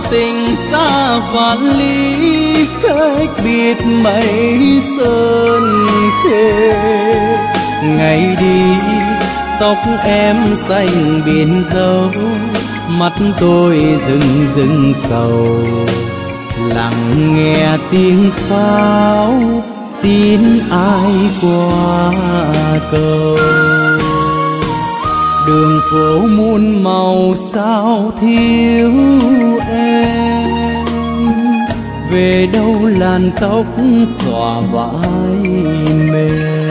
tình xa vạn ly, cách biệt mây sơn khê. Ngày đi tóc em xanh biển dâu, mắt tôi rừng rừng sầu, lặng nghe tiếng pháo tin ai qua cầu. Đường phố muôn màu sao thiếu em, về đâu làn tóc xõa vai mềm.